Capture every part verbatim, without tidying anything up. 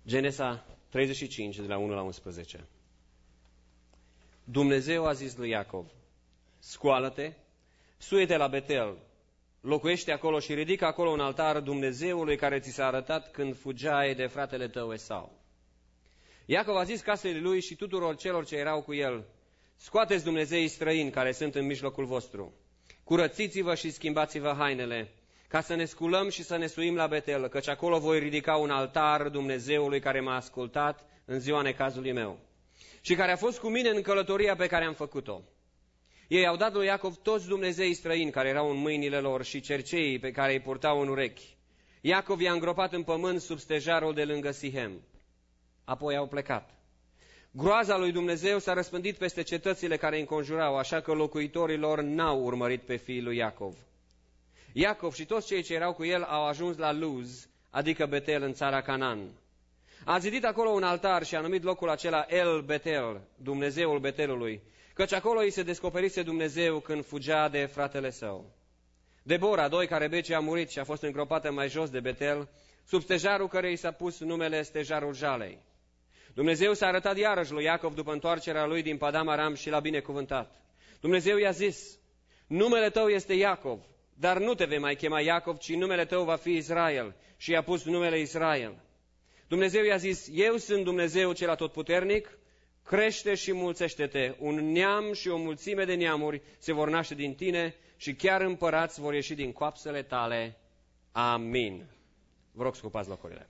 Genesa treizeci și cinci, de la unu la unsprezece. Dumnezeu a zis lui Iacov: scoală-te, suie-te la Betel, locuiește acolo și ridică acolo un altar Dumnezeului care ți s-a arătat când fugeai de fratele tău Esau. Iacov a zis casei lui și tuturor celor ce erau cu el: scoateți dumnezeii străini care sunt în mijlocul vostru, curățiți-vă și schimbați-vă hainele, ca să ne sculăm și să ne suim la Betel, căci acolo voi ridica un altar Dumnezeului care m-a ascultat în ziua necazului meu și care a fost cu mine în călătoria pe care am făcut-o. Ei au dat lui Iacov toți dumnezeii străini care erau în mâinile lor și cerceii pe care îi purtau în urechi. Iacov i-a îngropat în pământ sub stejarul de lângă Sihem. Apoi au plecat. Groaza lui Dumnezeu s-a răspândit peste cetățile care îi înconjurau, așa că locuitorii lor n-au urmărit pe fiii lui Iacov. Iacov și toți cei ce erau cu el au ajuns la Luz, adică Betel, în țara Canaan. A zidit acolo un altar și a numit locul acela El Betel, Dumnezeul Betelului, căci acolo îi se descoperise Dumnezeu când fugea de fratele său. Debora, doi care Rebece a murit și a fost îngropată mai jos de Betel, sub stejarul cărei i s-a pus numele stejarul Jalei. Dumnezeu s-a arătat iarăși lui Iacov după întoarcerea lui din Padam Aram și l-a binecuvântat. Dumnezeu i-a zis: numele tău este Iacov, dar nu te vei mai chema Iacov, ci numele tău va fi Israel, și i-a pus numele Israel. Dumnezeu i-a zis: eu sunt Dumnezeu cel atotputernic, crește și mulțește-te, un neam și o mulțime de neamuri se vor naște din tine și chiar împărați vor ieși din coapsele tale. Amin. Vă rog să ocupați locurile.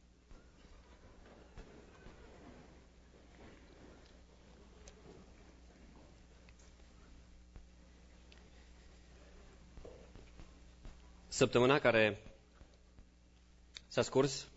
Săptămâna care s-a scurs,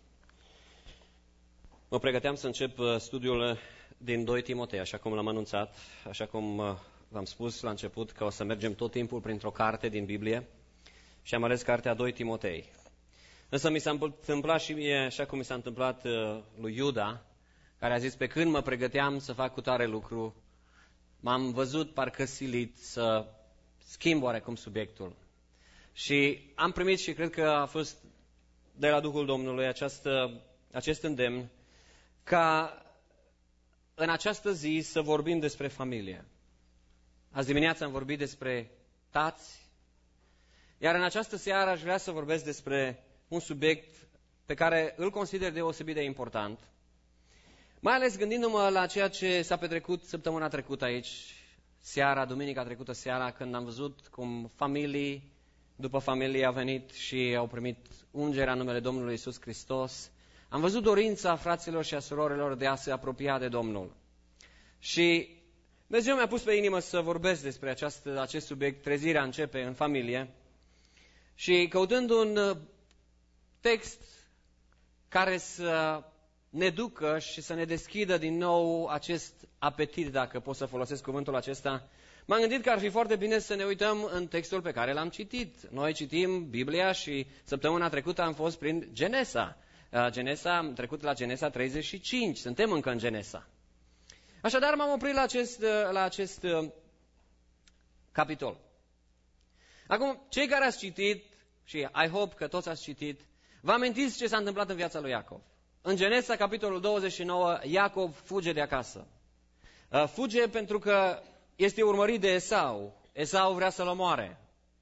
mă pregăteam să încep studiul din doi Timotei, așa cum l-am anunțat, așa cum v-am spus la început că o să mergem tot timpul printr-o carte din Biblie și am ales cartea doi Timotei. Însă mi s-a întâmplat și mie, așa cum mi s-a întâmplat lui Iuda, care a zis: pe când mă pregăteam să fac cu tare lucru, m-am văzut parcă silit să schimb oarecum subiectul. Și am primit, și cred că a fost de la Duhul Domnului, această, acest îndemn ca în această zi să vorbim despre familie. Azi dimineața am vorbit despre tați, iar în această seară aș vrea să vorbesc despre un subiect pe care îl consider deosebit de important, mai ales gândindu-mă la ceea ce s-a petrecut săptămâna trecută aici, seara, duminica trecută seara, când am văzut cum familii după familie au venit și au primit ungerea în numele Domnului Iisus Hristos. Am văzut dorința fraților și a surorilor de a se apropia de Domnul. Și Dumnezeu mi-a pus pe inimă să vorbesc despre această, acest subiect, trezirea începe în familie. Și căutând un text care să ne ducă și să ne deschidă din nou acest apetit, dacă pot să folosesc cuvântul acesta, m-am gândit că ar fi foarte bine să ne uităm în textul pe care l-am citit. Noi citim Biblia și săptămâna trecută am fost prin Genesa. Genesa, am trecut la Genesa treizeci și cinci, suntem încă în Genesa. Așadar m-am oprit la acest, la acest capitol. Acum, cei care ați citit, și I hope că toți ați citit, vă amintiți ce s-a întâmplat în viața lui Iacov. În Genesa, capitolul douăzeci și nouă, Iacov fuge de acasă. Fuge pentru că este urmărit de Esau. Esau vrea să-l omoare.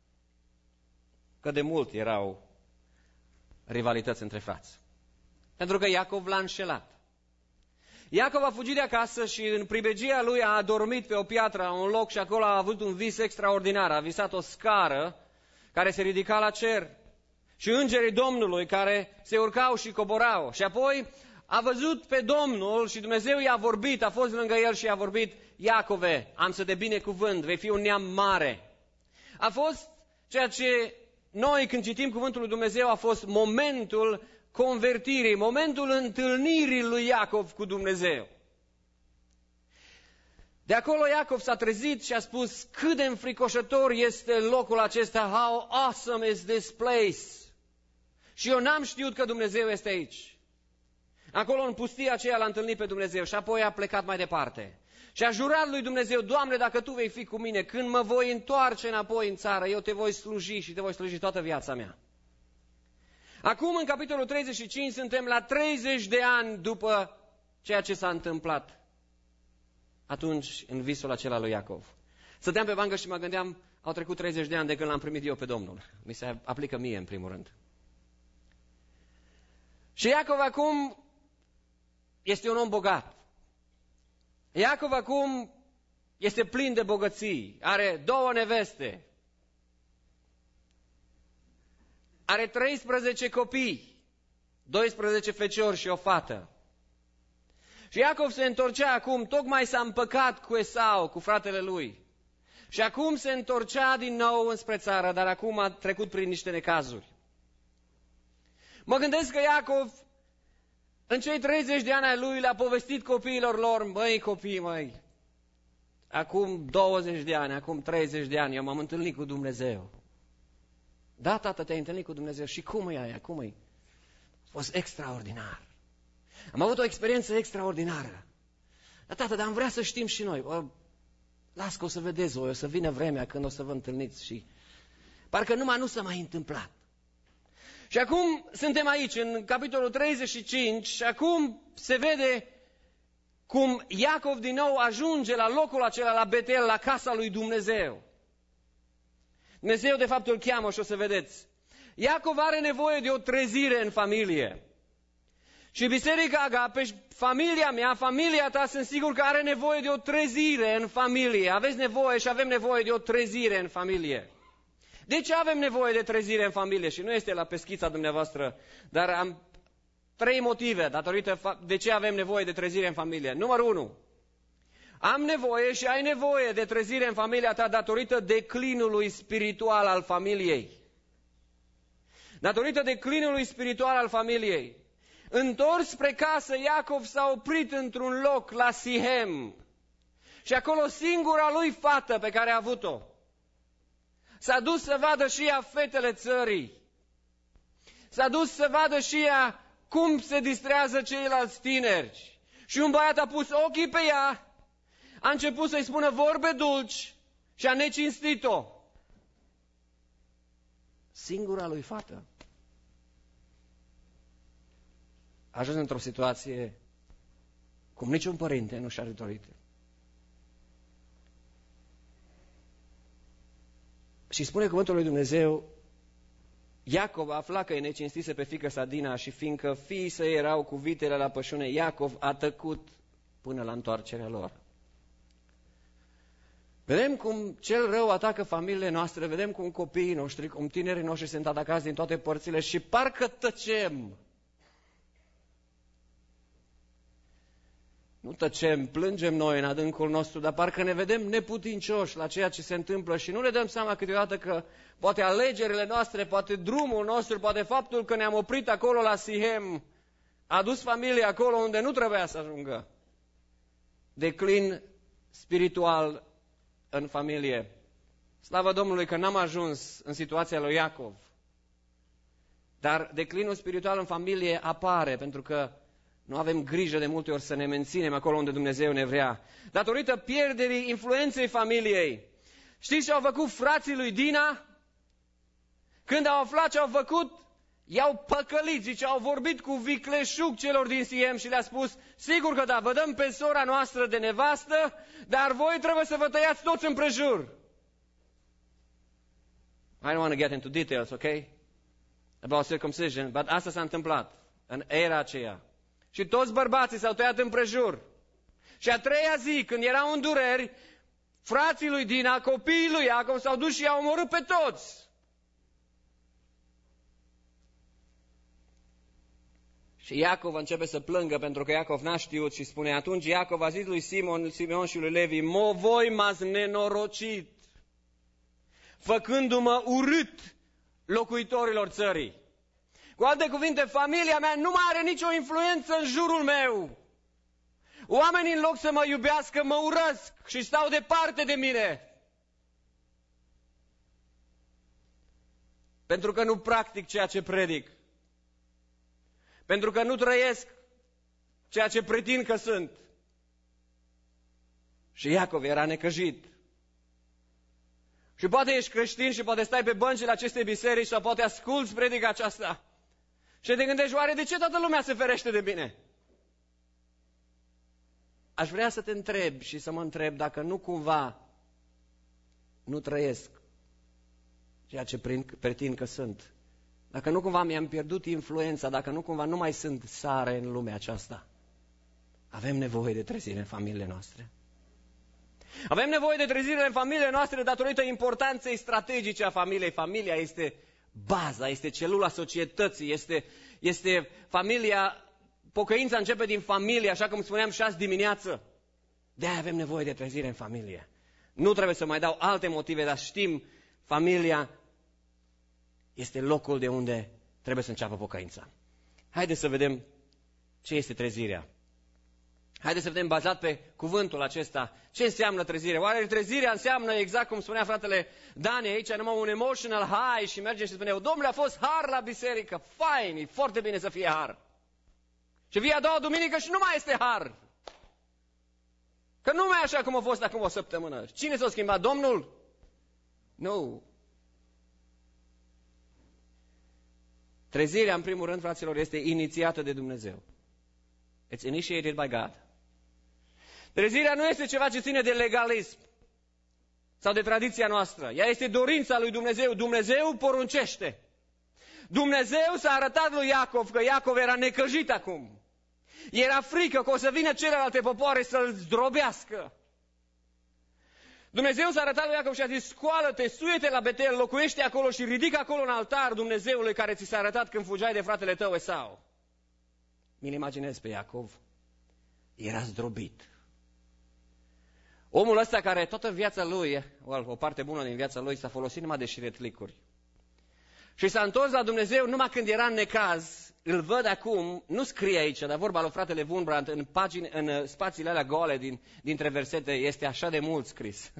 Că de mult erau rivalități între frați. Pentru că Iacov l-a înșelat. Iacov a fugit de acasă și în pribegia lui a adormit pe o piatră la un loc și acolo a avut un vis extraordinar. A visat o scară care se ridica la cer și îngerii Domnului care se urcau și coborau. Și apoi a văzut pe Domnul și Dumnezeu i-a vorbit, a fost lângă el și i-a vorbit: Iacove, am să te binecuvânt, vei fi un neam mare. A fost ceea ce noi, când citim cuvântul lui Dumnezeu, a fost momentul convertirii, momentul întâlnirii lui Iacov cu Dumnezeu. De acolo Iacov s-a trezit și a spus: cât de înfricoșător este locul acesta, how awesome is this place. Și eu n-am știut că Dumnezeu este aici. Acolo în pustia aceea l-a întâlnit pe Dumnezeu și apoi a plecat mai departe. Și a jurat lui Dumnezeu: Doamne, dacă Tu vei fi cu mine, când mă voi întoarce înapoi în țară, eu Te voi sluji și Te voi sluji toată viața mea. Acum, în capitolul treizeci și cinci, suntem la treizeci de ani după ceea ce s-a întâmplat atunci în visul acela lui Iacov. Stăteam pe bancă și mă gândeam, au trecut treizeci de ani de când l-am primit eu pe Domnul. Mi se aplică mie, în primul rând. Și Iacov acum este un om bogat. Iacov acum este plin de bogății. Are două neveste. Are treisprezece copii, doisprezece feciori și o fată. Și Iacov se întorcea acum, tocmai s-a împăcat cu Esau, cu fratele lui. Și acum se întorcea din nou înspre țară, dar acum a trecut prin niște necazuri. Mă gândesc că Iacov, în cei treizeci de ani ai lui, le-a povestit copiilor lor, măi copii, măi, acum douăzeci de ani, acum treizeci de ani, eu m-am întâlnit cu Dumnezeu. Da, tată, te-ai întâlnit cu Dumnezeu. Și cum e aia? Cum e? A fost extraordinar. Am avut o experiență extraordinară. Da, tată, dar am vrea să știm și noi. O, las că o să vedeți voi, o să vină vremea când o să vă întâlniți și parcă numai nu s-a mai întâmplat. Și acum suntem aici, în capitolul treizeci și cinci, și acum se vede cum Iacov din nou ajunge la locul acela, la Betel, la casa lui Dumnezeu. Dumnezeu de fapt îl cheamă și o să vedeți. Iacov are nevoie de o trezire în familie. Și Biserica Agape, familia mea, familia ta, sunt sigur că are nevoie de o trezire în familie. Aveți nevoie și avem nevoie de o trezire în familie. De ce avem nevoie de trezire în familie? Și nu este la peschița dumneavoastră, dar am trei motive datorită de ce avem nevoie de trezire în familie. Numărul unu. Am nevoie și ai nevoie de trezire în familia ta datorită declinului spiritual al familiei. Datorită declinului spiritual al familiei. Întors spre casă, Iacov s-a oprit într-un loc la Sihem. Și acolo singura lui fată pe care a avut-o. S-a dus să vadă și ea fetele țării. S-a dus să vadă și ea cum se distrează ceilalți tineri. Și un băiat a pus ochii pe ea, a început să-i spună vorbe dulci și a necinstit-o. Singura lui fată a ajuns într-o situație cum niciun părinte nu și-a dorit. Și spune cuvântul lui Dumnezeu, Iacov afla că e necinstise pe fiică sa Dina și fiindcă fiii săi erau cu vitele la pășune, Iacov a tăcut până la întoarcerea lor. Vedem cum cel rău atacă familiile noastre, vedem cum copiii noștri, cum tinerii noștri sunt atacați din toate părțile și parcă tăcem. Nu tăcem, plângem noi în adâncul nostru, dar parcă ne vedem neputincioși la ceea ce se întâmplă și nu ne dăm seama câteodată că poate alegerile noastre, poate drumul nostru, poate faptul că ne-am oprit acolo la Sihem, a dus familia acolo unde nu trebuia să ajungă. Declin spiritual în familie. Slavă Domnului că n-am ajuns în situația lui Iacov. Dar declinul spiritual în familie apare pentru că nu avem grijă de multe ori să ne menținem acolo unde Dumnezeu ne vrea. Datorită pierderii influenței familiei. Știți ce au făcut frații lui Dina? Când au aflat ce au făcut, i-au păcălit, zice, au vorbit cu vicleșug celor din Siem și le-a spus, sigur că da, vă dăm pe sora noastră de nevastă, dar voi trebuie să vă tăiați toți împrejur. I don't want to get into details, okay? About circumcision, but asta s-a întâmplat în era aceea. Și toți bărbații s-au tăiat împrejur. Și a treia zi, când erau în dureri, frații lui Dina, copiii lui Iacov, s-au dus și i-au omorât pe toți. Și Iacov începe să plângă pentru că Iacov n-a știut și spune, atunci Iacov a zis lui Simon, Simeon și lui Levi, mo voi m-ați nenorocit, făcându-mă urât locuitorilor țării. Cu alte cuvinte, familia mea nu mai are nicio influență în jurul meu. Oamenii, în loc să mă iubească, mă urăsc și stau departe de mine. Pentru că nu practic ceea ce predic. Pentru că nu trăiesc ceea ce pretind că sunt. Și Iacov era necăjit. Și poate ești creștin și poate stai pe băncile acestei biserici sau poate asculți predica aceasta. Și te gândești, oare de ce toată lumea se ferește de mine? Aș vrea să te întreb și să mă întreb dacă nu cumva nu trăiesc ceea ce pretind că sunt. Dacă nu cumva mi-am pierdut influența, dacă nu cumva nu mai sunt sare în lumea aceasta. Avem nevoie de trezire în familiile noastre. Avem nevoie de trezire în familiile noastre datorită importanței strategice a familiei. Familia este baza, este celula societății, este, este familia, pocăința începe din familie, așa cum spuneam și azi dimineață. De-aia avem nevoie de trezire în familie. Nu trebuie să mai dau alte motive, dar știm, familia este locul de unde trebuie să înceapă pocăința. Haideți să vedem ce este trezirea. Haideți să vedem, bazat pe cuvântul acesta, ce înseamnă trezire. Oare trezirea înseamnă, exact cum spunea fratele Dani aici, numai un emotional high și merge și spune, domnule, a fost har la biserică, fain, e foarte bine să fie har. Și vii a doua duminică și nu mai este har. Că nu mai e așa cum a fost acum o săptămână. Cine s-a schimbat? Domnul? Nu. Trezirea, în primul rând, fraților, este inițiată de Dumnezeu. It's initiated by God. Trezirea nu este ceva ce ține de legalism sau de tradiția noastră. Ea este dorința lui Dumnezeu. Dumnezeu poruncește. Dumnezeu s-a arătat lui Iacov că Iacov era necăjit acum. Era frică că o să vină celelalte popoare să-l zdrobească. Dumnezeu s-a arătat lui Iacov și a zis, scoală-te, suie-te la Betel, locuiește acolo și ridică acolo un altar Dumnezeului care ți s-a arătat când fugeai de fratele tău Esau. Mi-l imaginez pe Iacov. Era zdrobit. Omul ăsta care toată viața lui, o parte bună din viața lui, s-a folosit numai de șiretlicuri. Și s-a întors la Dumnezeu numai când era în necaz. Îl văd acum, nu scrie aici, dar vorba lui fratele Wurmbrand, în, pagini, în spațiile alea goale din, dintre versete, este așa de mult scris.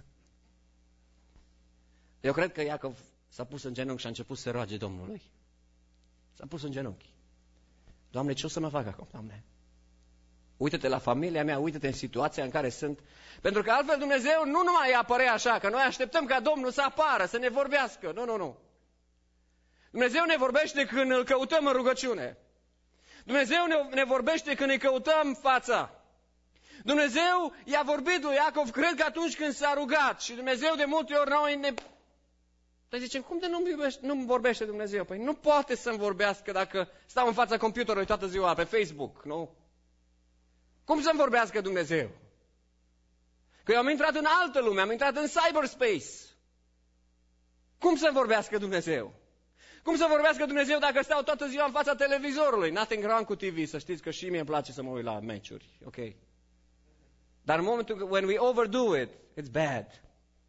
Eu cred că Iacov s-a pus în genunchi și a început să roage Domnului. S-a pus în genunchi. Doamne, ce o să mă fac acum, Doamne? Uită-te la familia mea, uită-te în situația în care sunt. Pentru că altfel Dumnezeu nu numai apărea așa, că noi așteptăm ca Domnul să apară, să ne vorbească. Nu, nu, nu. Dumnezeu ne vorbește când îl căutăm în rugăciune. Dumnezeu ne, ne vorbește când îi căutăm fața. Dumnezeu i-a vorbit lui Iacov, cred că atunci când s-a rugat. Și Dumnezeu de multe ori noi ne... Dar zicem, cum de nu-mi, iubește, nu-mi vorbește Dumnezeu? Păi nu poate să-mi vorbească dacă stau în fața computerului toată ziua, pe Facebook, nu? Cum să-mi vorbească Dumnezeu? Că eu am intrat în altă lume, am intrat în cyberspace. Cum să-mi vorbească Dumnezeu? Cum să vorbească Dumnezeu dacă stau toată ziua în fața televizorului? Nothing wrong cu T V, să știți că și mie îmi place să mă uit la meciuri, ok? Dar în momentul when we overdo it, it's bad.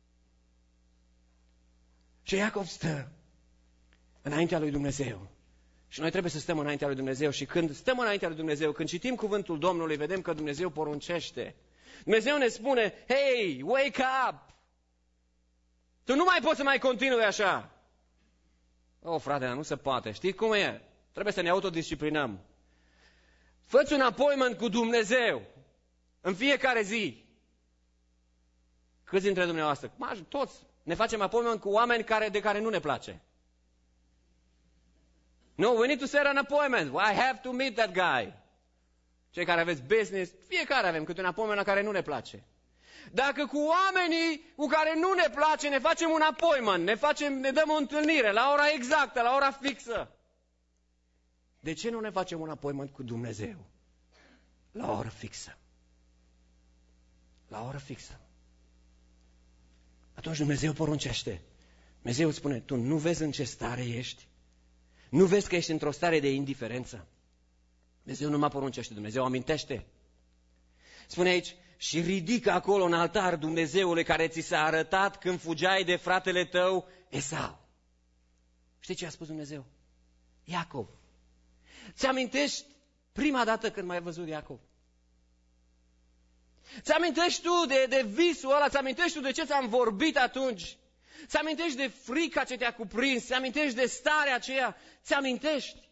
Și Iacov stă înaintea lui Dumnezeu. Și noi trebuie să stăm înaintea lui Dumnezeu. Și când stăm înaintea lui Dumnezeu, când citim cuvântul Domnului, vedem că Dumnezeu poruncește. Dumnezeu ne spune, hey, wake up! Tu nu mai poți să mai continui așa. Oh, frate, nu se poate. Știi cum e? Trebuie să ne autodisciplinăm. Fă-ți un appointment cu Dumnezeu în fiecare zi. Câți dintre dumneavoastră? Toți ne facem appointment cu oameni care, de care nu ne place. No, we need to set an appointment. I have to meet that guy. Cei care aveți business, fiecare avem câte un appointment la care nu ne place. Dacă cu oamenii cu care nu ne place ne facem un appointment, ne, facem, ne dăm o întâlnire la ora exactă, la ora fixă, de ce nu ne facem un appointment cu Dumnezeu? La o oră fixă. La o oră fixă. Atunci Dumnezeu poruncește. Dumnezeu îți spune, tu nu vezi în ce stare ești? Nu vezi că ești într-o stare de indiferență? Dumnezeu nu mă poruncește, Dumnezeu amintește. Spune aici, și ridică acolo un altar Dumnezeului care ți s-a arătat când fugeai de fratele tău Esau. Știi ce a spus Dumnezeu? Iacov. Ți-amintești prima dată când m-ai văzut Iacov? Ți-amintești tu de, de visul ăla? Ți-amintești tu de ce ți-am vorbit atunci? Ți-amintești de frica ce te-a cuprins? Ți-amintești de starea aceea? Ți-amintești?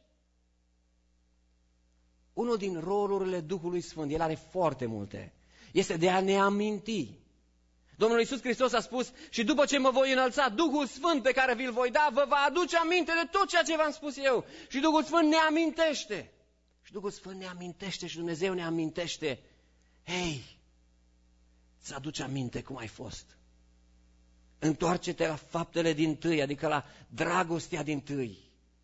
Unul din rolurile Duhului Sfânt, el are foarte multe, este de a ne aminti. Domnul Iisus Hristos a spus, și după ce mă voi înălța, Duhul Sfânt pe care vi-l voi da, vă va aduce aminte de tot ceea ce v-am spus eu. Și Duhul Sfânt ne amintește. Și Duhul Sfânt ne amintește și Dumnezeu ne amintește. Hei, îți aduce aminte cum ai fost. Întoarce-te la faptele dintâi, adică la dragostea dintâi.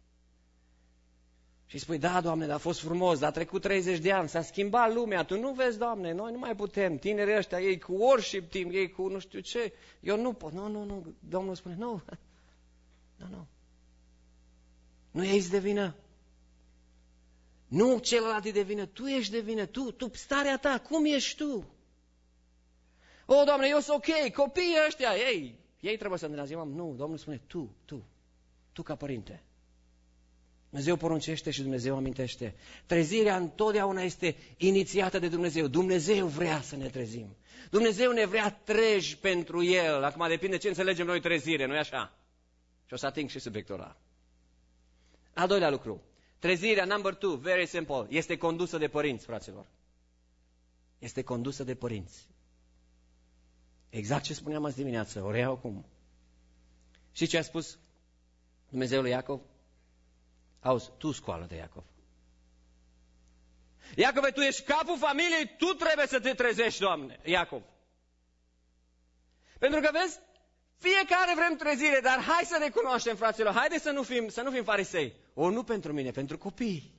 Și spui, da, Doamne, dar a fost frumos, dar a trecut treizeci de ani, s-a schimbat lumea, Tu nu vezi, Doamne, noi nu mai putem, tinerii ăștia, ei cu worship team, ei cu nu știu ce, eu nu pot, nu, nu, nu, Domnul spune, nu, nu, nu, nu ești de vină, nu celălalt e de vină, Tu ești de vină, Tu, tu, starea Ta, cum ești Tu? O, Doamne, eu sunt ok, copiii ăștia, ei, ei trebuie să ne ziua, nu, Domnul spune, Tu, Tu, Tu ca părinte. Dumnezeu poruncește și Dumnezeu amintește. Trezirea întotdeauna este inițiată de Dumnezeu. Dumnezeu vrea să ne trezim. Dumnezeu ne vrea treji pentru El. Acum depinde ce înțelegem noi trezire, nu-i așa? Și o să ating și subiectul ăla. Al doilea lucru. Trezirea, number two, very simple, este condusă de părinți, fraților. Este condusă de părinți. Exact ce spuneam azi dimineață, o reiau acum. Și ce a spus Dumnezeu lui Iacov? Auzi, tu scoală-te, Iacov. Iacove, tu ești capul familiei, tu trebuie să te trezești, Doamne, Iacov. Pentru că, vezi, fiecare vrem trezire, dar hai să recunoaștem, fraților, haide să nu fim, să nu fim farisei. O, nu pentru mine, pentru copii.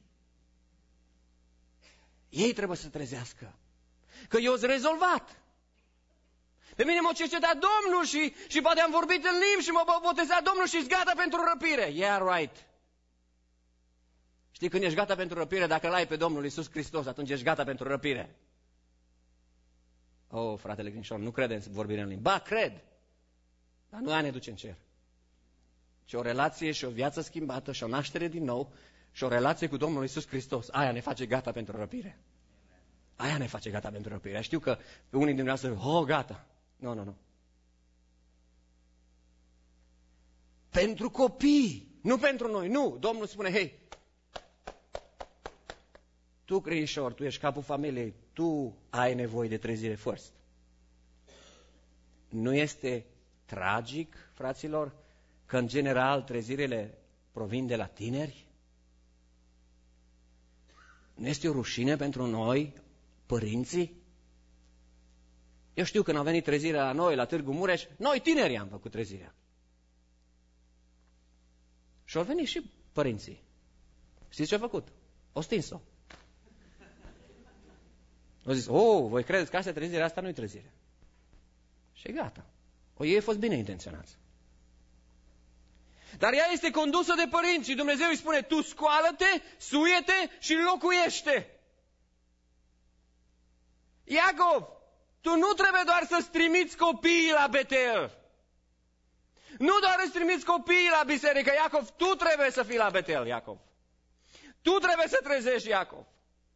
Ei trebuie să trezească. Că eu sunt rezolvat. Pe mine m-a cercetat Domnul și, și poate am vorbit în limbi și m-a botezat Domnul și-s gata pentru răpire. Yeah, right. Știi, când ești gata pentru răpire, dacă l-ai pe Domnul Iisus Hristos, atunci ești gata pentru răpire. Oh, fratele Grinșor, nu crede în vorbire în limbi. Ba, cred. Dar nu aia ne duce în cer. ci o relație și o viață schimbată și o naștere din nou și o relație cu Domnul Iisus Hristos. Aia ne face gata pentru răpire. Aia ne face gata pentru răpire. Știu că unii dintre noi spun, oh, gata. Nu, nu, nu. Pentru copii, nu pentru noi. Nu, Domnul spune, hei, tu, Crișor, tu ești capul familiei, tu ai nevoie de trezire first. Nu este tragic, fraților, că în general trezirile provin de la tineri? Nu este o rușine pentru noi, părinții? Eu știu când a venit trezirea la noi, la Târgu Mureș, noi tinerii am făcut trezirea. Și au venit și părinții. Știți ce a făcut? O stins-o. Au zis, oh, voi credeți că asta e trezirea, asta nu e trezire. Și gata. O, ei au fost bine intenționați. Dar ea este condusă de părinți și Dumnezeu îi spune, tu scoală-te, suie-te și locuiește. Iacov, tu nu trebuie doar să-ți trimiți copiii la Betel. Nu doar îți trimiți copiii la biserică, Iacov, tu trebuie să fii la Betel, Iacov. Tu trebuie să trezești, Iacov.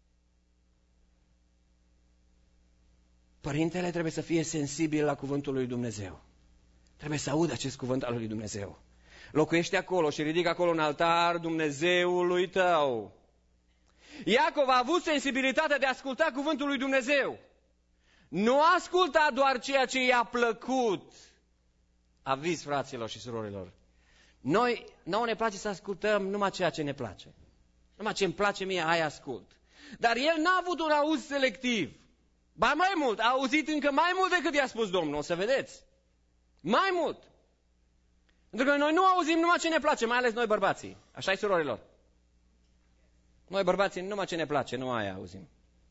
Părintele trebuie să fie sensibil la cuvântul lui Dumnezeu. Trebuie să audă acest cuvânt al lui Dumnezeu. Locuiește acolo și ridică acolo un altar Dumnezeului tău. Iacov a avut sensibilitatea de a asculta cuvântul lui Dumnezeu. Nu asculta doar ceea ce i-a plăcut. Aviz, fraților și surorilor. Noi, nouă ne place să ascultăm numai ceea ce ne place. Numai ce îmi place mie, aia ascult. Dar el n-a avut un auz selectiv. Ba mai mult, a auzit încă mai mult decât i-a spus Domnul, o să vedeți. Mai mult. Pentru că noi nu auzim numai ce ne place, mai ales noi bărbații. Așa-i, surorilor. Noi bărbații numai ce ne place, nu aia auzim.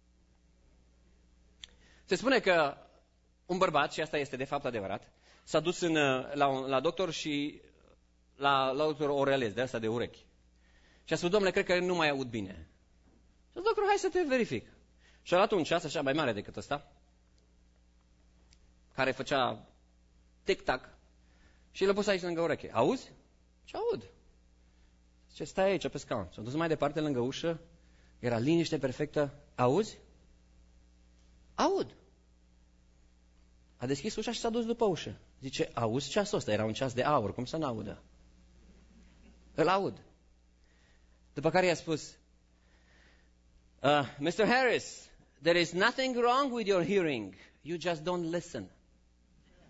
Se spune că un bărbat, și asta este de fapt adevărat, s-a dus în, la, un, la doctor și la, la doctor orelez, de asta de urechi. Și a spus, domnule, cred că nu mai aud bine. Și a zis, doctor, hai să te verific. Și a luat un ceas așa mai mare decât ăsta, care făcea tic-tac, și l-a pus aici lângă ureche. Auzi? Ce aud? Zice, stai aici pe scaun. S-a dus mai departe lângă ușă, era liniște perfectă. Auzi? Aud. A deschis ușa și s-a dus după ușă. Zice, auzi ceasul ăsta? Era un ceas de aur, cum să n-audă? Îl aud. După care i-a spus, uh, mister Harris, there is nothing wrong with your hearing. You just don't listen.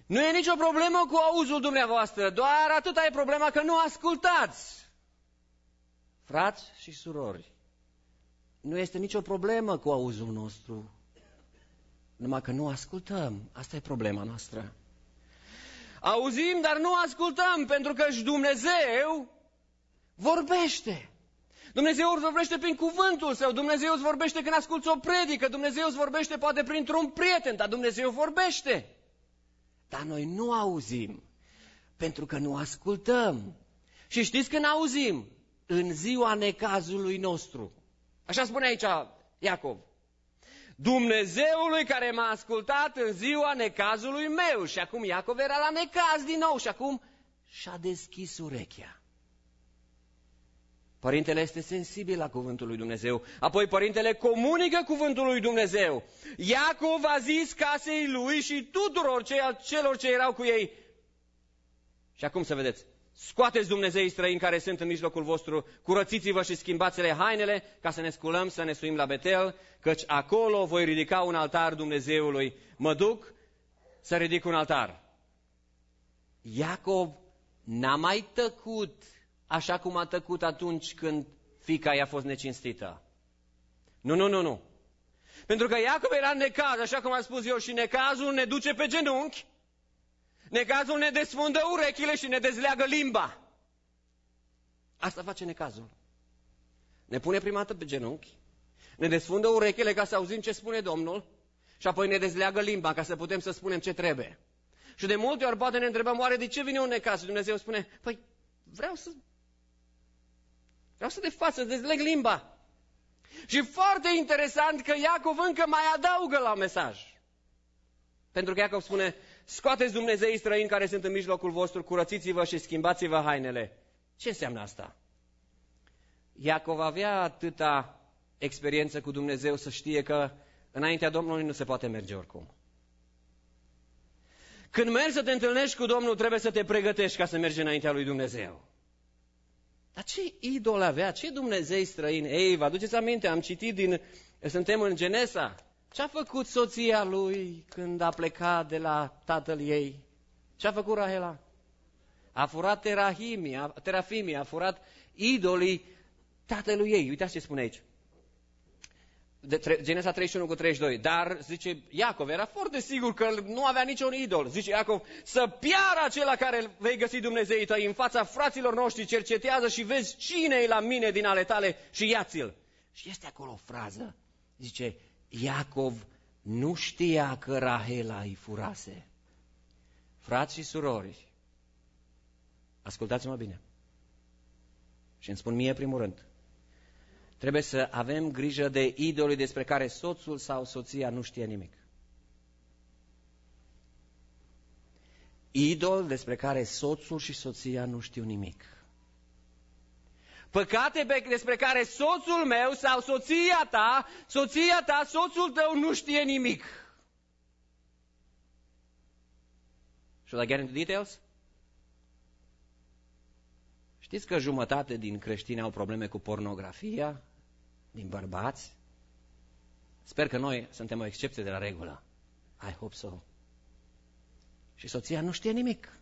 Nu e nicio problemă cu auzul dumneavoastră, doar atâta e problema că nu ascultați. Frați și surori, nu este nicio problemă cu auzul nostru, numai că nu ascultăm. Asta e problema noastră. Auzim, dar nu ascultăm, pentru că și Dumnezeu vorbește. Dumnezeu îți vorbește prin cuvântul Său, Dumnezeu îți vorbește când asculți o predică, Dumnezeu îți vorbește poate printr-un prieten, dar Dumnezeu vorbește. Dar noi nu auzim, pentru că nu ascultăm. Și știți când auzim? În ziua necazului nostru. Așa spune aici Iacov. Dumnezeului care m-a ascultat în ziua necazului meu. Și acum Iacov era la necaz din nou și acum și-a deschis urechea. Părintele este sensibil la cuvântul lui Dumnezeu. Apoi părintele comunică cuvântul lui Dumnezeu. Iacov a zis casei lui și tuturor celor ce erau cu ei. Și acum să vedeți. Scoateți Dumnezeii străini care sunt în mijlocul vostru, curățiți-vă și schimbați-le hainele, ca să ne sculăm, să ne suim la Betel, căci acolo voi ridica un altar Dumnezeului. Mă duc să ridic un altar. Iacov n-a mai tăcut așa cum a tăcut atunci când fiica i-a fost necinstită. Nu, nu, nu, nu. Pentru că Iacov era în necaz, așa cum am spus eu, și necazul ne duce pe genunchi. Necazul ne desfundă urechile și ne dezleagă limba. Asta face necazul. Ne pune prima dată pe genunchi, ne desfundă urechile ca să auzim ce spune Domnul și apoi ne dezleagă limba ca să putem să spunem ce trebuie. Și de multe ori poate ne întrebăm, oare de ce vine un necaz? Și Dumnezeu spune, păi vreau să vreau să te fac, să dezleg limba. Și foarte interesant că Iacov încă mai adaugă la mesaj. Pentru că Iacov spune, scoateți Dumnezeii străini care sunt în mijlocul vostru, curățiți-vă și schimbați-vă hainele. Ce înseamnă asta? Iacov avea atâta experiență cu Dumnezeu să știe că înaintea Domnului nu se poate merge oricum. Când mergi să te întâlnești cu Domnul, trebuie să te pregătești ca să mergi înaintea lui Dumnezeu. Dar ce idol avea? Ce Dumnezei străini? Ei, vă aduceți aminte, am citit din... Suntem în Genesa. Ce-a făcut soția lui când a plecat de la tatăl ei? Ce-a făcut Rahela? A furat terahimii, a, terafimii, a furat idolii tatălui ei. Uitați ce spune aici. De, tre, Genesa treizeci și unu cu treizeci și doi. Dar, zice Iacov, era foarte sigur că nu avea niciun idol. Zice Iacov, să piară acela care vei găsi Dumnezeii tăi în fața fraților noștri, cercetează și vezi cine e la mine din ale tale și ia-ți-l. Și este acolo o frază. Zice, Iacov nu știa că Rahela îi furase. Frați și surori, ascultați-mă bine. Și îmi spun mie primul rând. Trebuie să avem grijă de idolii despre care soțul sau soția nu știe nimic. Idol despre care soțul și soția nu știu nimic. Păcate despre care soțul meu sau soția ta, soția ta, soțul tău nu știe nimic. Should I get into details? Știți că jumătate din creștini au probleme cu pornografia, din bărbați? Sper că noi suntem o excepție de la regulă. I hope so. Și soția nu știe nimic.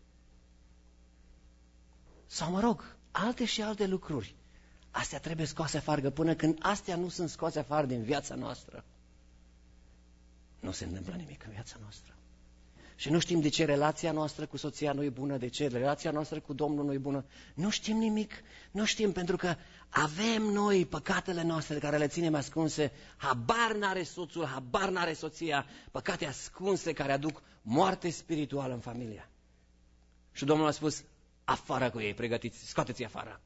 Sau mă rog, alte și alte lucruri. Astea trebuie scoase afară, până când astea nu sunt scoase afară din viața noastră. Nu se întâmplă nimic în viața noastră. Și nu știm de ce relația noastră cu soția nu e bună, de ce relația noastră cu Domnul nu e bună. Nu știm nimic, nu știm, pentru că avem noi păcatele noastre care le ținem ascunse. Habar n-are soțul, habar n-are soția, păcate ascunse care aduc moarte spirituală în familia. Și Domnul a spus, afară cu ei, pregătiți, scoateți-i afară.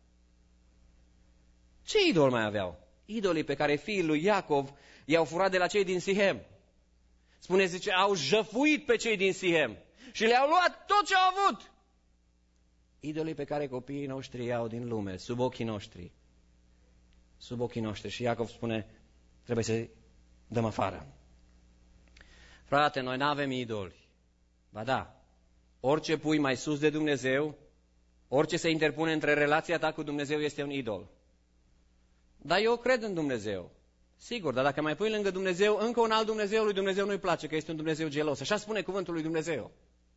Ce idol mai aveau? Idolii pe care fiii lui Iacov i-au furat de la cei din Sihem. Spune, zice, au jăfuit pe cei din Sihem și le-au luat tot ce au avut. Idolii pe care copiii noștri iau din lume, sub ochii noștri. Sub ochii noștri. Și Iacov spune, trebuie să dăm afară. Frate, noi nu avem idoli. Ba da, orice pui mai sus de Dumnezeu, orice se interpune între relația ta cu Dumnezeu este un idol. Dar eu cred în Dumnezeu. Sigur, dar dacă mai pui lângă Dumnezeu încă un alt Dumnezeu, lui Dumnezeu nu-i place, că este un Dumnezeu gelos. Așa spune cuvântul lui Dumnezeu.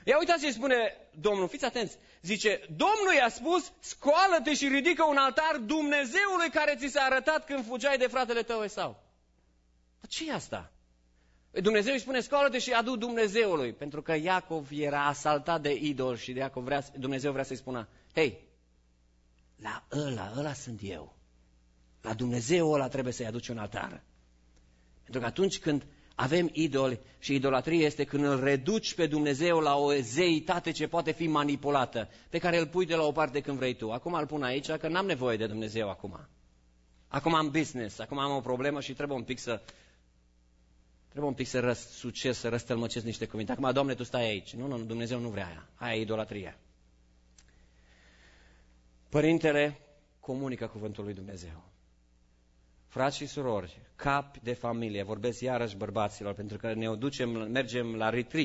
Ia uitați ce spune Domnul, fiți atenți. Zice, Domnul i-a spus, scoală-te și ridică un altar Dumnezeului care ți s-a arătat când fugeai de fratele tău Esau. Dar ce e asta? Dumnezeu îi spune, scoală-te și adu Dumnezeului. Pentru că Iacov era asaltat de idol și de Iacov vrea, Dumnezeu vrea să-i spună, hei, la ăla, ăla sunt eu. La Dumnezeu ăla trebuie să-i aduci un altar. Pentru că atunci când avem idoli și idolatrie este când îl reduci pe Dumnezeu la o zeitate ce poate fi manipulată, pe care îl pui de la o parte când vrei tu. Acum îl pun aici că n-am nevoie de Dumnezeu acum. Acum am business, acum am o problemă și trebuie un pic să trebuie un pic să răsucesc, să răstălmăcesc niște cuvinte. Acum, Doamne, Tu stai aici. Nu, nu, Dumnezeu nu vrea aia. Aia e idolatria. Părintele comunică cuvântul lui Dumnezeu. Frați și surori, capi de familie, vorbesc iarăși bărbaților, pentru că ne ducem, mergem la retreat.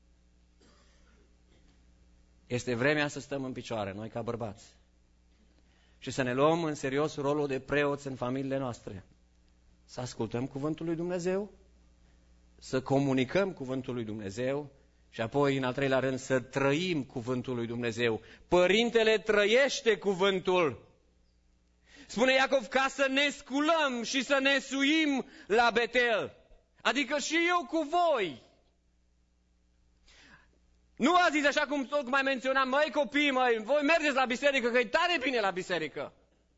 Este vremea să stăm în picioare, noi ca bărbați. Și să ne luăm în serios rolul de preoți în familiile noastre. Să ascultăm cuvântul lui Dumnezeu, să comunicăm cuvântul lui Dumnezeu și apoi, în al treilea rând, să trăim cuvântul lui Dumnezeu. Părintele trăiește cuvântul. Spune Iacov, ca să ne sculăm și să ne suim la Betel. Adică și eu cu voi. Nu a zis așa cum tocmai menționam, măi copii, măi, voi mergeți la biserică, că e tare bine la biserică.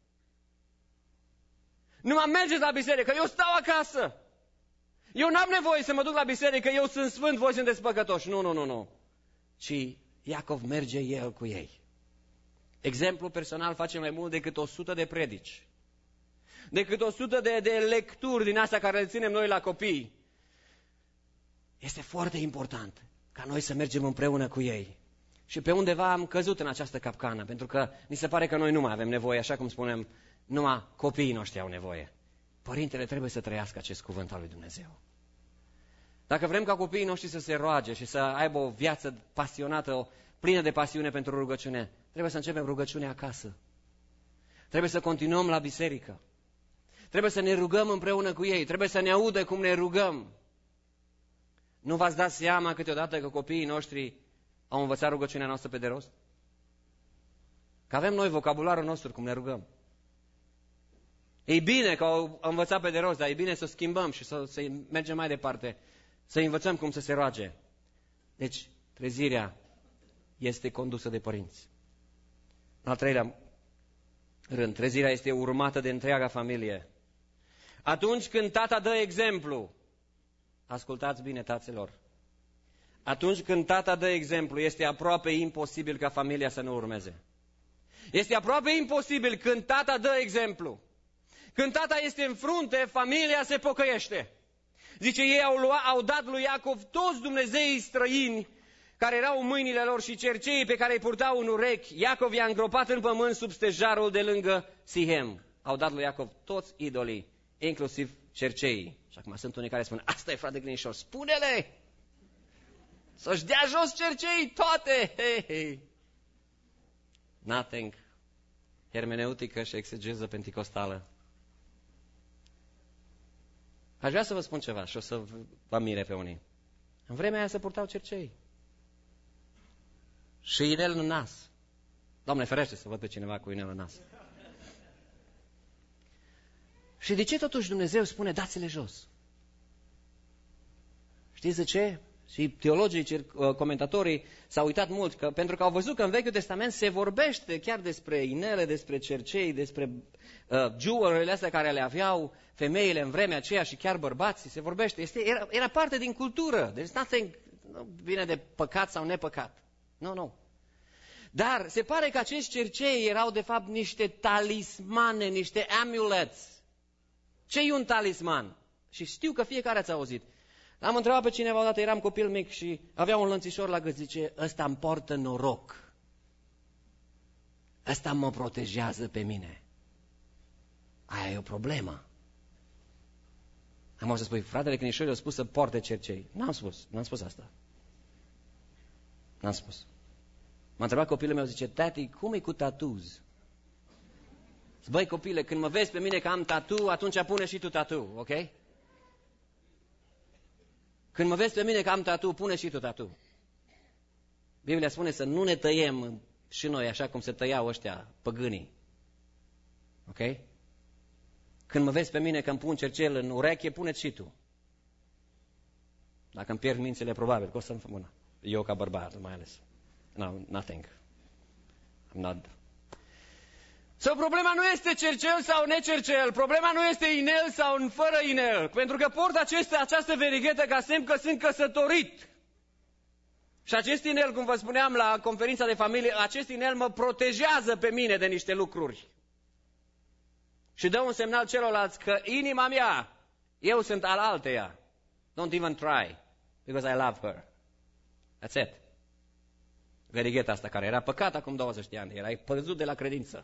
Nu mă mergeți la biserică, eu stau acasă. Eu n-am nevoie să mă duc la biserică, eu sunt sfânt, voi sunteți păcătoși. Nu, nu, nu, nu. Ci Iacov merge el cu ei. Exemplu personal face mai mult decât o sută de predici. Decât o sută de, de lecturi din astea care le ținem noi la copii. Este foarte important ca noi să mergem împreună cu ei. Și pe undeva am căzut în această capcană, pentru că ni se pare că noi nu mai avem nevoie, așa cum spunem, numai copiii noștri au nevoie. Părintele trebuie să trăiască acest cuvânt al lui Dumnezeu. Dacă vrem ca copiii noștri să se roage și să aibă o viață pasionată, o plină de pasiune pentru rugăciune, trebuie să începem rugăciunea acasă. Trebuie să continuăm la biserică. Trebuie să ne rugăm împreună cu ei. Trebuie să ne audă cum ne rugăm. Nu v-ați dat seama câteodată că copiii noștri au învățat rugăciunea noastră pe de rost? Că avem noi vocabularul nostru cum ne rugăm. E bine că au învățat pe de rost, dar e bine să schimbăm și să, să mergem mai departe. Să învățăm cum să se roage. Deci, trezirea este condusă de părinți. În al treilea rând, trezirea este urmată de întreaga familie. Atunci când tata dă exemplu, ascultați bine, taților, atunci când tata dă exemplu, este aproape imposibil ca familia să nu urmeze. Este aproape imposibil când tata dă exemplu. Când tata este în frunte, familia se pocăiește. Zice, ei au, luat, au dat lui Iacov toți dumnezeii străini care erau în mâinile lor și cerceii pe care îi purtau în urechi. Iacov i-a îngropat în pământ sub stejarul de lângă Sihem. Au dat lui Iacov toți idolii, inclusiv cerceii. Și acum sunt unii care spun, asta e frate Glinișor, spune-le! Să-și dea jos cerceii toate! Hey, hey. Nothing. Hermeneutică și exegeză penticostală. Aș vrea să vă spun ceva și o să vă mire pe unii. În vremea aia se purtau cercei. Și inel în nas. Doamne ferește să văd pe cineva cu inel în nas. Și de ce totuși Dumnezeu spune dați-le jos? Știți de ce? Și teologii, comentatorii s-au uitat mult, că, pentru că au văzut că în Vechiul Testament se vorbește chiar despre inele, despre cercei, despre uh, jewelry-urile astea care le aveau femeile în vremea aceea și chiar bărbații, se vorbește. Este, era, era parte din cultură, deci nu vine de păcat sau nepăcat. Nu, nu. Dar se pare că acești cercei erau de fapt niște talismane, niște amulets. Ce e un talisman? Și știu că fiecare ați auzit. Am întrebat pe cineva odată, eram copil mic și avea un lănțișor la gât, zice, ăsta îmi poartă noroc. Ăsta mă protejează pe mine. Aia e o problemă. Am o să spui, fratele Crinișor a spus să poarte cercei. N-am spus, n-am spus asta. N-am spus. M-a întrebat copilul meu, zice, tati, cum e cu tatuz? Băi copile, când mă vezi pe mine că am tatu, atunci pune și tu tatu, ok? Când mă vezi pe mine că am tatu, pune și tu tatu. Biblia spune să nu ne tăiem și noi așa cum se tăiau ăștia păgânii. Ok? Când mă vezi pe mine că îmi pun cercel în ureche, pune-ți și tu. Dacă îmi pierd mințile, probabil că o să-mi fac bună. Eu ca bărbat, mai ales. No, nothing. I'm not... So, problema nu este cercel sau necercel, problema nu este inel sau fără inel, pentru că port aceste, această verighetă ca semn că sunt căsătorit. Și acest inel, cum vă spuneam la conferința de familie, acest inel mă protejează pe mine de niște lucruri. Și dă un semnal celorlalți că inima mea, eu sunt al alteia. Don't even try, because I love her. That's it. Verigheta asta care era păcat acum douăzeci de ani, erai păzut de la credință.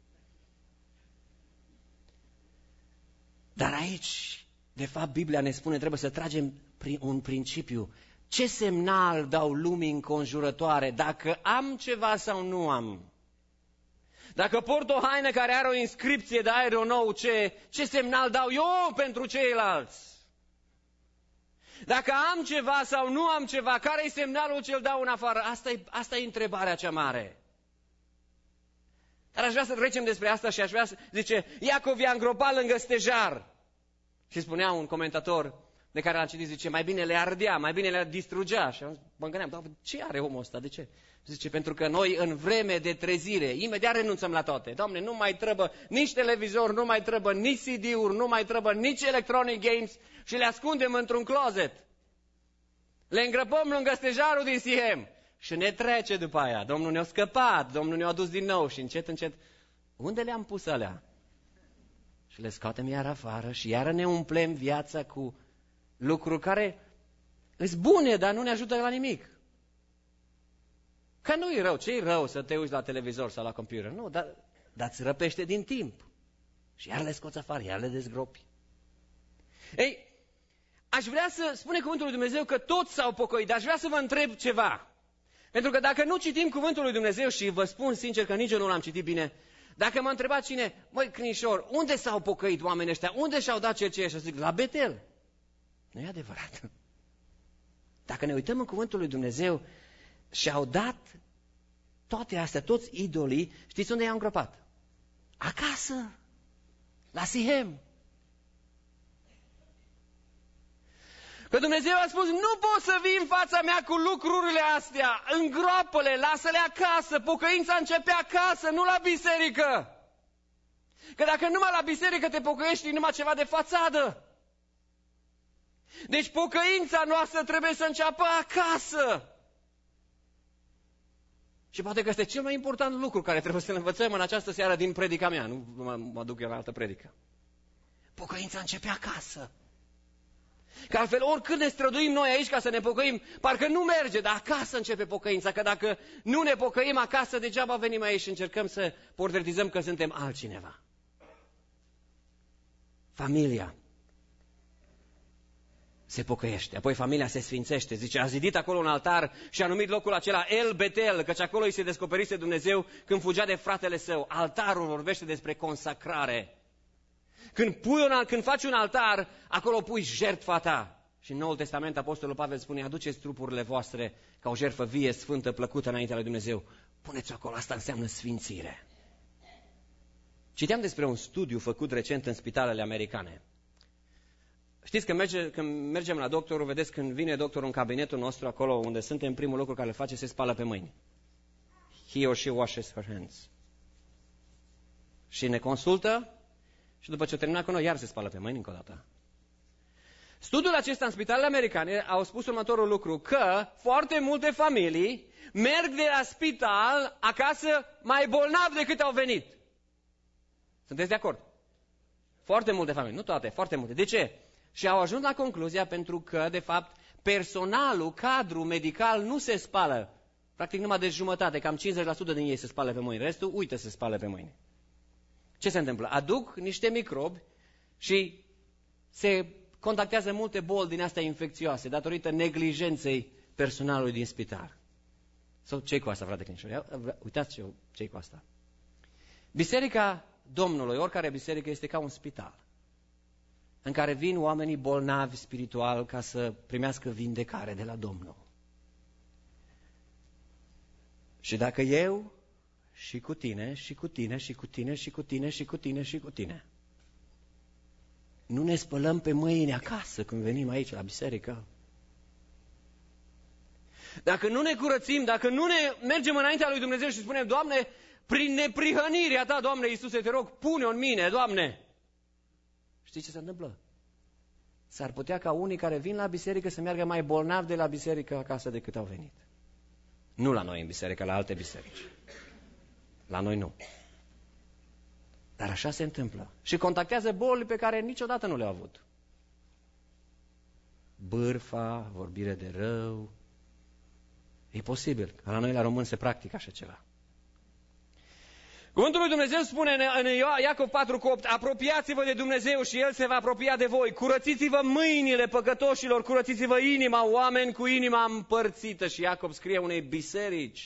Dar aici, de fapt, Biblia ne spune, trebuie să tragem un principiu. Ce semnal dau lumii înconjurătoare dacă am ceva sau nu am? Dacă port o haină care are o inscripție de I don't know ce, ce semnal dau eu pentru ceilalți? Dacă am ceva sau nu am ceva, care e semnalul ce îl dau în afară? Asta e, asta e întrebarea cea mare. Dar aș vrea să trecem despre asta și aș vrea să... Zice, Iacov i-a îngropat lângă stejar. Și spunea un comentator de care l-am citit, zice, mai bine le ardea, mai bine le distrugea. Și mă gândeam, dar ce are omul ăsta? De ce? Zice, pentru că noi în vreme de trezire, imediat renunțăm la toate. Doamne, nu mai trebuie nici televizor, nu mai trebuie nici C D-uri, nu mai trebuie nici electronic games și le ascundem într-un closet. Le îngrăpăm lângă stejarul din Sihem. Și ne trece după aia. Domnul ne-a scăpat, Domnul ne-a adus din nou și încet, încet. Unde le-am pus alea? Și le scoatem iar afară și iară ne umplem viața cu lucruri care îs bune, dar nu ne ajută la nimic. Că nu e rău. Ce e rău să te uiți la televizor sau la computer? Nu, dar, dar îți răpește din timp. Și iar le scoți afară, iar le dezgropi. Ei, aș vrea să spune cuvântul lui Dumnezeu că toți s-au pocăit, dar aș vrea să vă întreb ceva. Pentru că dacă nu citim cuvântul lui Dumnezeu, și vă spun sincer că nici eu nu l-am citit bine, dacă mă întreba cine, măi, Crinișor, unde s-au pocăit oamenii ăștia? Unde și-au dat cercei? Și zic, la Betel. Nu e adevărat. Dacă ne uităm în cuvântul lui Dumnezeu, și-au dat toate astea, toți idolii, știți unde i-au îngropat? Acasă, la Sihem. Că Dumnezeu a spus, nu poți să vii în fața mea cu lucrurile astea, îngroapă-le, lasă-le acasă, pocăința începe acasă, nu la biserică. Că dacă numai la biserică te pocăiești, e numai ceva de fațadă. Deci pocăința noastră trebuie să înceapă acasă. Și poate că este cel mai important lucru care trebuie să-l învățăm în această seară din predica mea. Nu mă, mă duc eu la altă predică. Pocăința începe acasă. Că altfel, oricât ne străduim noi aici ca să ne pocăim, parcă nu merge, dar acasă începe pocăința. Că dacă nu ne pocăim acasă, degeaba venim aici și încercăm să portretizăm că suntem altcineva. Familia se pocăiește, apoi familia se sfințește. Zice, a zidit acolo un altar și a numit locul acela El Betel, căci acolo îi se descoperise Dumnezeu când fugea de fratele său. Altarul vorbește despre consacrare. Când, pui un, când faci un altar, acolo pui jertfa ta. Și în Noul Testament Apostolul Pavel spune, aduceți trupurile voastre ca o jertfă vie, sfântă, plăcută înaintea lui Dumnezeu. Puneți-o acolo, asta înseamnă sfințire. Citeam despre un studiu făcut recent în spitalele americane. Știți că merge, când mergem la doctorul, vedeți când vine doctorul în cabinetul nostru, acolo unde suntem, primul lucru care îl face, se spală pe mâini. He or she washes her hands. Și ne consultă și după ce termină cu noi, iar se spală pe mâini încă o dată. Studiul acesta în spitalele americane au spus următorul lucru, că foarte multe familii merg de la spital acasă mai bolnavi decât au venit. Sunteți de acord? Foarte multe familii, nu toate, foarte multe. De ce? Și au ajuns la concluzia pentru că, de fapt, personalul, cadrul medical nu se spală. Practic numai de jumătate, cam cincizeci la sută din ei se spală pe mâini. Restul, uită să se spală pe mâini. Ce se întâmplă? Aduc niște microbi și se contactează multe boli din astea infecțioase datorită neglijenței personalului din spital. Sau ce-i cu asta, frate Clinișor? Uitați ce-i cu asta. Biserica Domnului, oricare biserică, este ca un spital în care vin oamenii bolnavi spiritual ca să primească vindecare de la Domnul. Și dacă eu și cu tine, și cu tine, și cu tine, și cu tine, și cu tine, și cu tine, nu ne spălăm pe mâini acasă când venim aici la biserică, dacă nu ne curățim, dacă nu ne mergem înaintea lui Dumnezeu și spunem, Doamne, prin neprihănirea Ta, Doamne Iisuse, te rog, pune-o în mine, Doamne. Știi ce se întâmplă? S-ar putea ca unii care vin la biserică să meargă mai bolnavi de la biserică acasă decât au venit. Nu la noi în biserică, la alte biserici. La noi nu. Dar așa se întâmplă. Și contactează boli pe care niciodată nu le-au avut. Bârfa, vorbire de rău. E posibil. La noi la români se practică așa ceva. Cuvântul lui Dumnezeu spune în Iacov patru cu opt, apropiați-vă de Dumnezeu și El se va apropia de voi. Curățiți-vă mâinile păcătoșilor, curățiți-vă inima, oameni cu inima împărțită. Și Iacov scrie unei biserici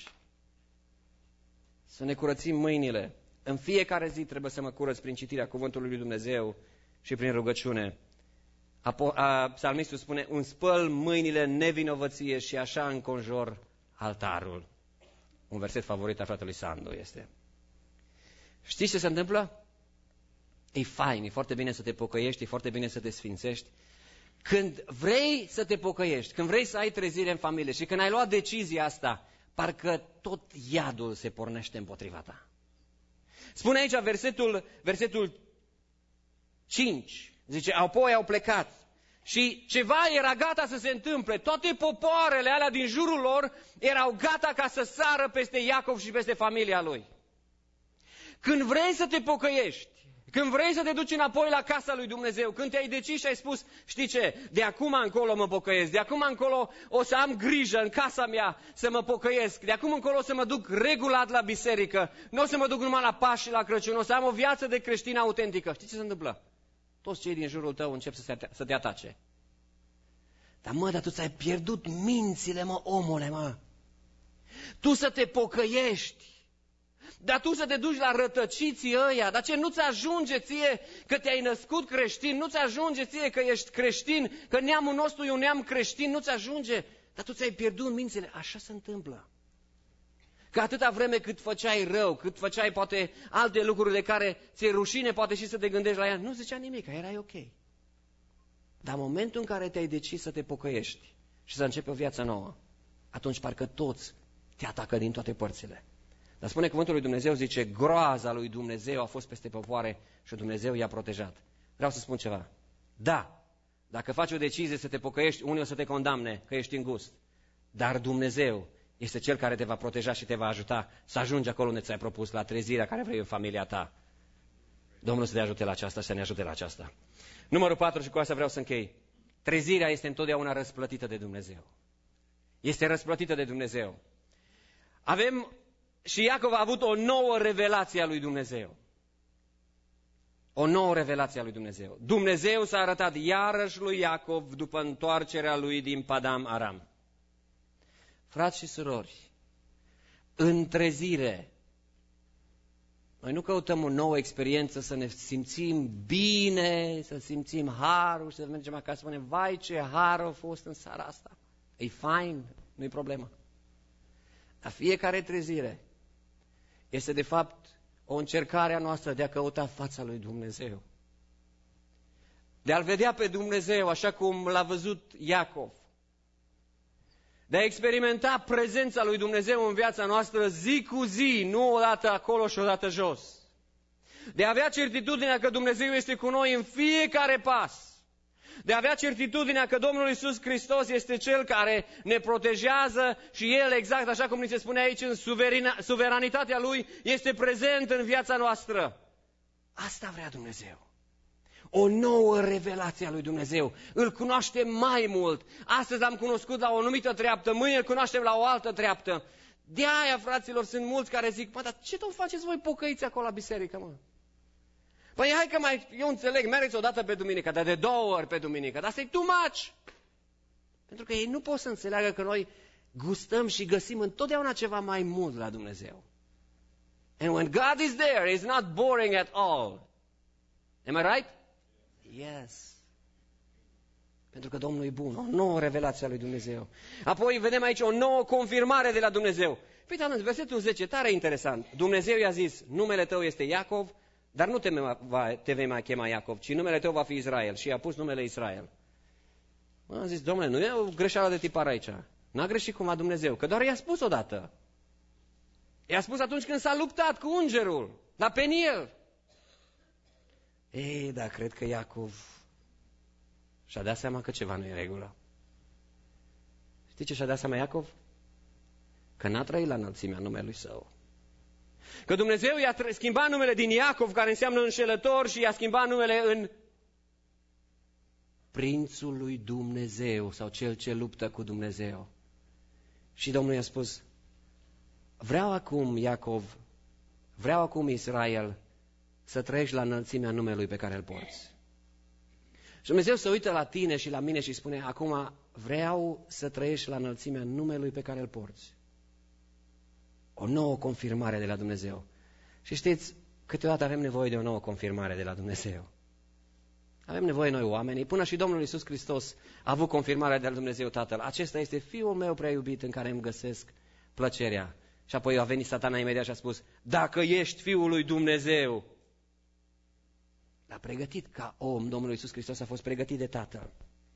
să ne curățim mâinile. În fiecare zi trebuie să mă curăț prin citirea cuvântului lui Dumnezeu și prin rugăciune. Psalmistul spune, îmi spăl mâinile în nevinovăție și așa înconjor altarul. Un verset favorit al fratelui Sandu este. Știți ce se întâmplă? E fain, e foarte bine să te pocăiești, e foarte bine să te sfințești. Când vrei să te pocăiești, când vrei să ai trezire în familie și când ai luat decizia asta, parcă tot iadul se pornește împotriva ta. Spune aici versetul, versetul cinci, zice, apoi au plecat și ceva era gata să se întâmple. Toate popoarele alea din jurul lor erau gata ca să sară peste Iacov și peste familia lui. Când vrei să te pocăiești, când vrei să te duci înapoi la casa lui Dumnezeu, când te-ai decis și ai spus, știi ce, de acum încolo mă pocăiesc, de acum încolo o să am grijă în casa mea să mă pocăiesc, de acum încolo o să mă duc regulat la biserică, nu o să mă duc numai la Paști și la Crăciun, o să am o viață de creștin autentică. Știi ce se întâmplă? Toți cei din jurul tău încep să, se, să te atace. Dar mă, dar tu ți-ai pierdut mințile, mă, omule, mă. Tu să te pocăiești. Dar tu să te duci la rătăciții ăia, dar ce, nu-ți ajunge ție că te-ai născut creștin, nu-ți ajunge ție că ești creștin, că neamul nostru e un neam creștin, nu-ți ajunge, dar tu ți-ai pierdut mințile. Așa se întâmplă. Că atâta vreme cât făceai rău, cât făceai poate alte lucruri de care ți-e rușine, poate și să te gândești la ea, nu zicea nimic, erai ok. Dar în momentul în care te-ai decis să te pocăiești și să începi o viață nouă, atunci parcă toți te atacă din toate părțile. Dar spune cuvântul lui Dumnezeu, zice, groaza lui Dumnezeu a fost peste popoare și Dumnezeu i-a protejat. Vreau să spun ceva. Da, dacă faci o decizie să te pocăiești, unii o să te condamne că ești îngust. Dar Dumnezeu este Cel care te va proteja și te va ajuta să ajungi acolo unde ți-ai propus, la trezirea care vrei în familia ta. Domnul să te ajute la aceasta și să ne ajute la aceasta. Numărul patru, și cu asta vreau să închei. Trezirea este întotdeauna răsplătită de Dumnezeu. Este răsplătită de Dumnezeu. Avem... Și Iacov a avut o nouă revelație a lui Dumnezeu. O nouă revelație a lui Dumnezeu. Dumnezeu s-a arătat iarăși lui Iacov după întoarcerea lui din Padam Aram. Frați și surori, în trezire, noi nu căutăm o nouă experiență să ne simțim bine, să simțim harul și să mergem acasă să spunem, vai ce har a fost în seara asta. E fain, nu-i problemă. Dar fiecare trezire este de fapt o încercare a noastră de a căuta fața lui Dumnezeu. De a-L vedea pe Dumnezeu așa cum l-a văzut Iacov. De a experimenta prezența lui Dumnezeu în viața noastră zi cu zi, nu odată acolo și odată jos. De a avea certitudinea că Dumnezeu este cu noi în fiecare pas. De a avea certitudinea că Domnul Iisus Hristos este Cel care ne protejează și El, exact așa cum ni se spune aici, în suveranitatea Lui, este prezent în viața noastră. Asta vrea Dumnezeu. O nouă revelație a lui Dumnezeu. Îl cunoaștem mai mult. Astăzi l-am cunoscut la o anumită treaptă, mâine îl cunoaștem la o altă treaptă. De aia, fraților, sunt mulți care zic, mă, dar ce tot faceți voi pocăiți acolo la biserică, mă? Păi hai că mai, eu înțeleg, mergeți o dată pe duminică, dar de două ori pe duminică, dar asta e too much. Pentru că ei nu pot să înțeleagă că noi gustăm și găsim întotdeauna ceva mai mult la Dumnezeu. And when God is there, it's not boring at all. Am I right? Yes. Pentru că Domnul e bun, o nouă revelație a lui Dumnezeu. Apoi vedem aici o nouă confirmare de la Dumnezeu. Fiți atenți, versetul zece, tare interesant. Dumnezeu i-a zis, numele tău este Iacov, dar nu te, va, te vei mai chema Iacov, ci numele tău va fi Israel. Și i-a pus numele Israel. Am zis, domnule, nu e o greșeală de tipar aici. N-a greșit cumva Dumnezeu, că doar i-a spus odată. I-a spus atunci când s-a luptat cu îngerul, la Peniel. Ei, dar cred că Iacov și-a dat seama că ceva nu e în regulă. Știi ce și-a dat seama Iacov? Că n-a trăit la înălțimea numelui său. Că Dumnezeu i-a schimbat numele din Iacov, care înseamnă înșelător, și i-a schimbat numele în Prințul lui Dumnezeu, sau cel ce luptă cu Dumnezeu. Și Domnul i-a spus, vreau acum, Iacov, vreau acum, Israel, să trăiești la înălțimea numelui pe care îl porți. Și Dumnezeu se uită la tine și la mine și spune, acum vreau să trăiești la înălțimea numelui pe care îl porți. O nouă confirmare de la Dumnezeu. Și știți, câteodată avem nevoie de o nouă confirmare de la Dumnezeu. Avem nevoie noi oamenii, până și Domnul Iisus Hristos a avut confirmarea de la Dumnezeu Tatăl. Acesta este Fiul meu prea iubit în care îmi găsesc plăcerea. Și apoi a venit Satana imediat și a spus, dacă ești Fiul lui Dumnezeu. L-a pregătit ca om, Domnul Iisus Hristos a fost pregătit de Tatăl.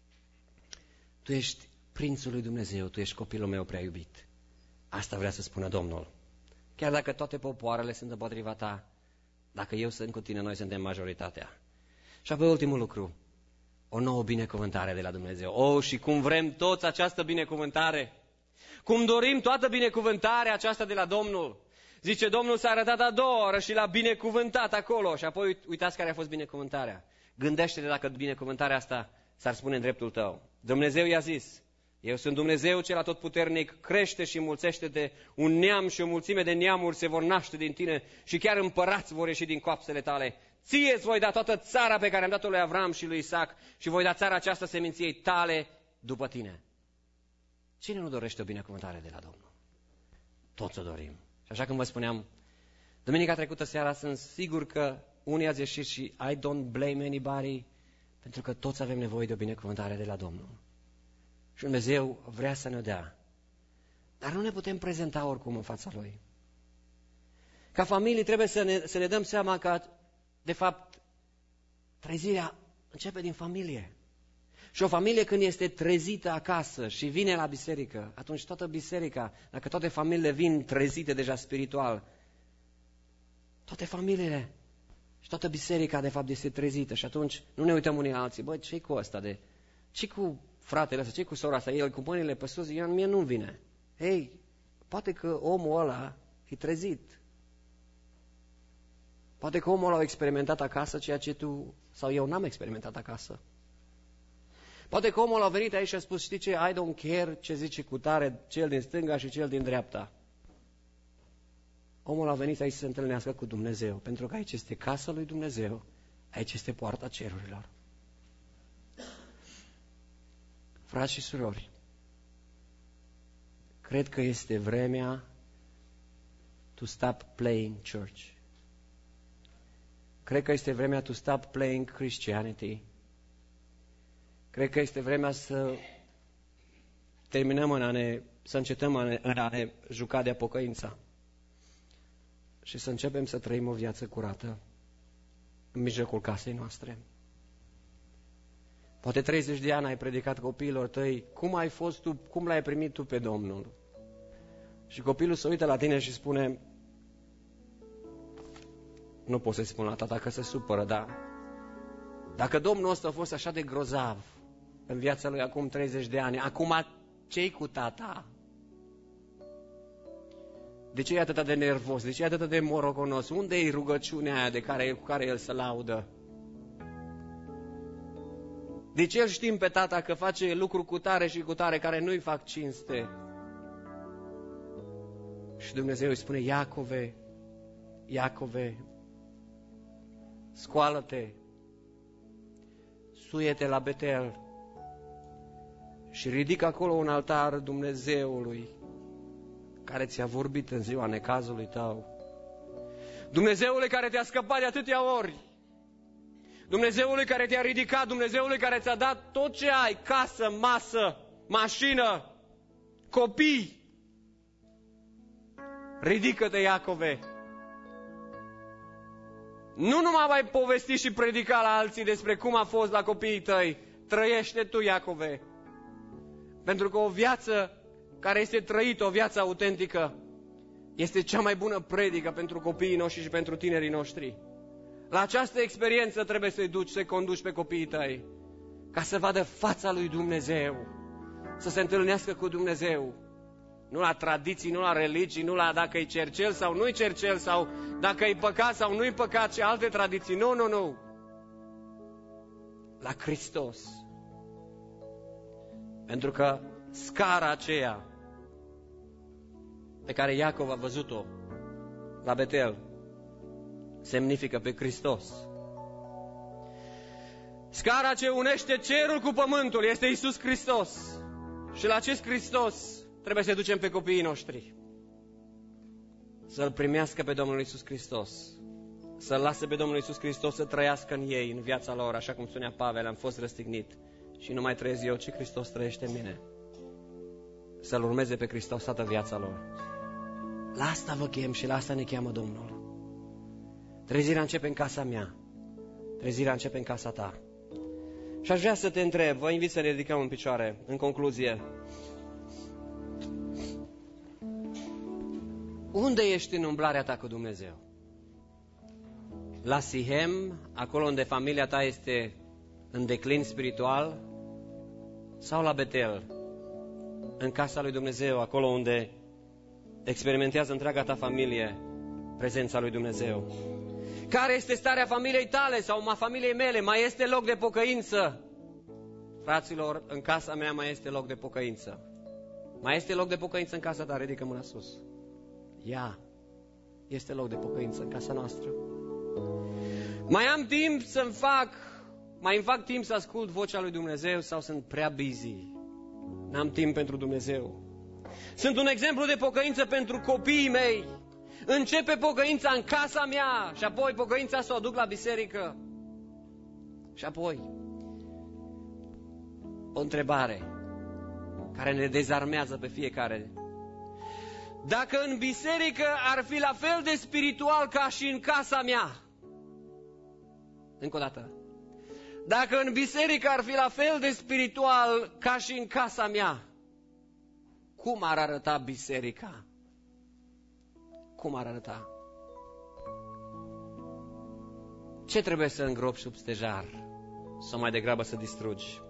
Tu ești Prințul lui Dumnezeu, tu ești copilul meu prea iubit. Asta vrea să spună Domnul. Chiar dacă toate popoarele sunt împotriva ta, dacă eu sunt cu tine, noi suntem majoritatea. Și apoi ultimul lucru, o nouă binecuvântare de la Dumnezeu. Oh, și cum vrem toți această binecuvântare, cum dorim toată binecuvântarea aceasta de la Domnul. Zice, Domnul s-a arătat a doua oră și l-a binecuvântat acolo. Și apoi uitați care a fost binecuvântarea. Gândește-te dacă binecuvântarea asta s-ar spune în dreptul tău. Dumnezeu i-a zis, eu sunt Dumnezeu cel atotputernic, crește și înmulțește-te, un neam și o mulțime de neamuri se vor naște din tine și chiar împărați vor ieși din coapsele tale. Ție îți voi da toată țara pe care am dat-o lui Avram și lui Isaac și voi da țara aceasta seminției tale după tine. Cine nu dorește o binecuvântare de la Domnul? Toți o dorim. Și așa cum vă spuneam, duminica trecută seara sunt sigur că unii ați ieșit și I don't blame anybody, pentru că toți avem nevoie de o binecuvântare de la Domnul. Și Dumnezeu vrea să ne dea. Dar nu ne putem prezenta oricum în fața Lui. Ca familie trebuie să ne, să ne dăm seama că, de fapt, trezirea începe din familie. Și o familie când este trezită acasă și vine la biserică, atunci toată biserica, dacă toate familiile vin trezite deja spiritual, toate familiile și toată biserica de fapt este trezită și atunci nu ne uităm unii la alții, băi, ce-i cu ăsta de, ce-i cu fratele ăsta, ce-i cu sora asta, el cu mâinile pe sus, el, mie nu vine. Hei, poate că omul ăla e trezit. Poate că omul ăla a experimentat acasă ceea ce tu sau eu n-am experimentat acasă. Poate că omul a venit aici și a spus, știi ce, I don't care ce zice cu tare cel din stânga și cel din dreapta. Omul a venit aici să se întâlnească cu Dumnezeu, pentru că aici este casa lui Dumnezeu, aici este poarta cerurilor. Frați și surori, cred că este vremea to stop playing church. Cred că este vremea to stop playing Christianity. Cred că este vremea să terminăm în a ne, să încetăm în a ne juca de pocăința și să începem să trăim o viață curată în mijlocul casei noastre. Poate treizeci de ani ai predicat copiilor tăi, cum ai fost tu, cum l-ai primit tu pe Domnul? Și copilul se uită la tine și spune, nu pot să-i spun la tata că se supără, dar dacă Domnul ăsta a fost așa de grozav în viața lui acum treizeci de ani, acum ce-i cu tata? De ce e atât de nervos? De ce e atât de moroconos? Unde e rugăciunea aia de care, cu care el se laudă? De ce îl știm pe tata că face lucruri cu tare și cu tare care nu-i fac cinste? Și Dumnezeu îi spune, Iacove, Iacove, scoală-te, suie-te la Betel și ridică acolo un altar Dumnezeului care ți-a vorbit în ziua necazului tău. Dumnezeule care te-a scăpat de atâtea ori. Dumnezeului care te-a ridicat, Dumnezeului care ți-a dat tot ce ai, casă, masă, mașină, copii. Ridică-te, Iacove! Nu numai mai povesti și predica la alții despre cum a fost la copiii tăi. Trăiește tu, Iacove! Pentru că o viață care este trăită, o viață autentică, este cea mai bună predică pentru copiii noștri și pentru tinerii noștri. La această experiență trebuie să-i duci, să-i conduci pe copiii tăi, ca să vadă fața lui Dumnezeu, să se întâlnească cu Dumnezeu. Nu la tradiții, nu la religii, nu la dacă e cercel sau nu-i cercel, sau dacă e păcat sau nu-i păcat și alte tradiții. Nu, nu, nu. La Hristos. Pentru că scara aceea pe care Iacov a văzut-o la Betel semnifică pe Hristos. Scara ce unește cerul cu pământul este Iisus Hristos. Și la acest Hristos trebuie să ducem pe copiii noștri. Să-L primească pe Domnul Iisus Hristos. Să-L lase pe Domnul Iisus Hristos să trăiască în ei, în viața lor, așa cum spunea Pavel, am fost răstignit și nu mai trăiesc eu, ci Hristos trăiește în mine. Să-L urmeze pe Hristos toată viața lor. La asta vă chem și la asta ne cheamă Domnul. Trezirea începe în casa mea. Trezirea începe în casa ta. Și aș vrea să te întreb, vă invit să ne ridicăm în picioare, în concluzie. Unde ești în umblarea ta cu Dumnezeu? La Sihem, acolo unde familia ta este în declin spiritual? Sau la Betel, în casa lui Dumnezeu, acolo unde experimentează întreaga ta familie prezența lui Dumnezeu? Care este starea familiei tale sau a familiei mele? Mai este loc de pocăință? Fraților, în casa mea mai este loc de pocăință. Mai este loc de pocăință în casa ta? Ridică mâna sus. Ia, este loc de pocăință în casa noastră. Mai am timp să-mi fac, mai îmi fac timp să ascult vocea lui Dumnezeu sau sunt prea busy? N-am timp pentru Dumnezeu. Sunt un exemplu de pocăință pentru copiii mei. Începe pocăința în casa mea și apoi pocăința să o duc la biserică. Și apoi o întrebare care ne dezarmează pe fiecare. Dacă în biserică ar fi la fel de spiritual ca și în casa mea, încă o dată, dacă în biserică ar fi la fel de spiritual ca și în casa mea, cum ar arăta biserica? Cum ar arăta? Ce trebuie să îngropi sub stejar? Sau mai degrabă să distrugi?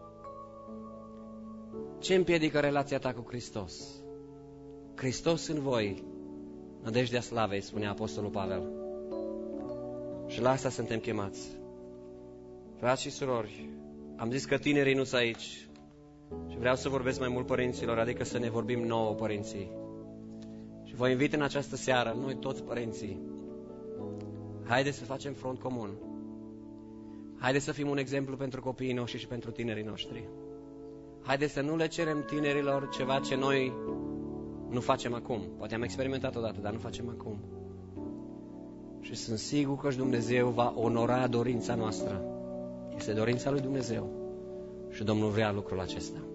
Ce împiedică relația ta cu Hristos? Hristos în voi, nădejdea slavei, spunea Apostolul Pavel. Și la asta suntem chemați. Frați și surori, am zis că tinerii nu sunt aici. Și vreau să vorbesc mai mult părinților, adică să ne vorbim nouă părinții. Și vă invit în această seară, noi toți părinții, haideți să facem front comun. Haideți să fim un exemplu pentru copiii noștri și pentru tinerii noștri. Haideți să nu le cerem tinerilor ceva ce noi nu facem acum. Poate am experimentat odată, dar nu facem acum. Și sunt sigur că și Dumnezeu va onora dorința noastră. Este dorința lui Dumnezeu. Și Domnul vrea lucrul acesta.